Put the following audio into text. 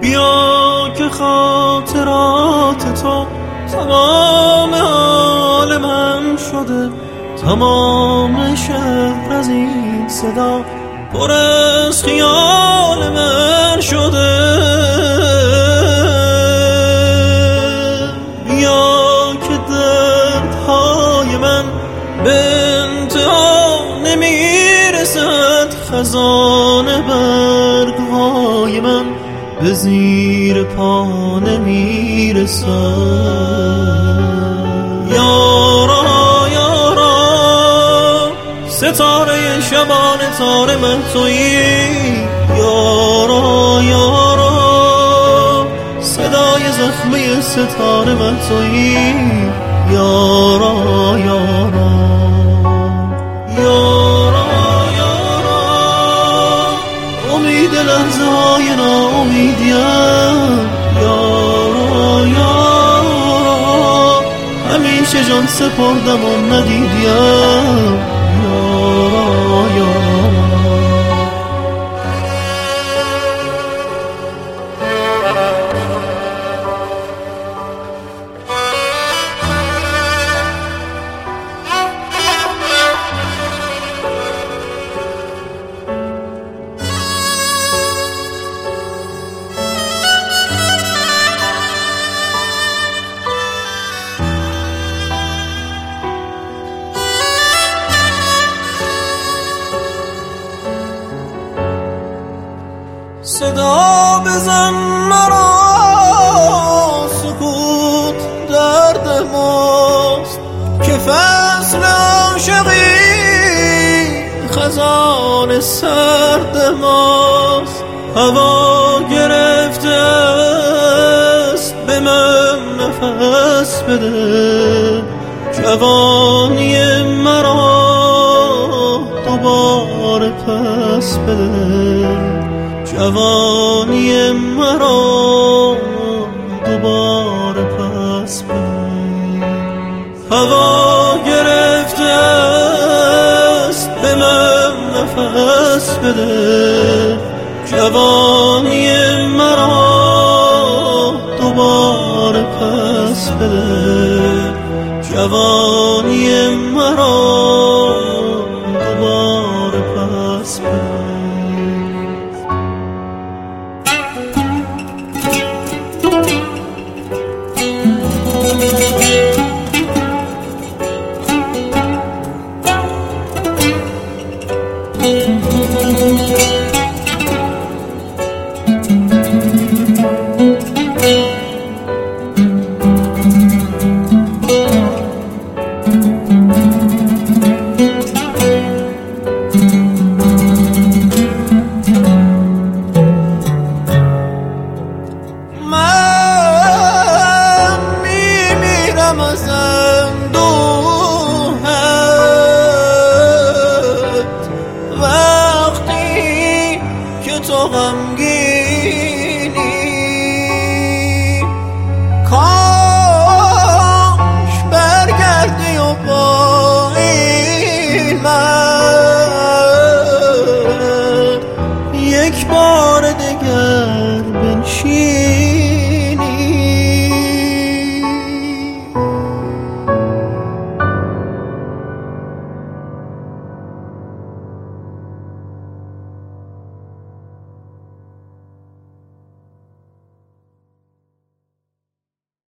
بیا که خاطرات تو تمام حال من شده، تمام شهر از این صدا پر از خیال من شده. بیا که دردهای من به انتها نمیرسد، خزانه برگهای من به زیر پا نمیرسد. یارا یارا ستاره شبانه تار من تویی، یارا یارا صدای زخمه ستاره من تویی، یارا یارا یارا یارا امید لحظه های ناامیدیم، یارا یارا همیشه جان سپردم و ندیدیم، یارا یارا. صدا بزن مرا، سکوت درد ماست که فصل عاشقی خزان سرد ماست. هوا گرفته است به من نفس بده، جوانی مرا دوباره پس بده، جوانی مرا دوباره پس بده. هوا گرفته است به من نفس بده، جوانی مرا دوباره پس بده، جوانی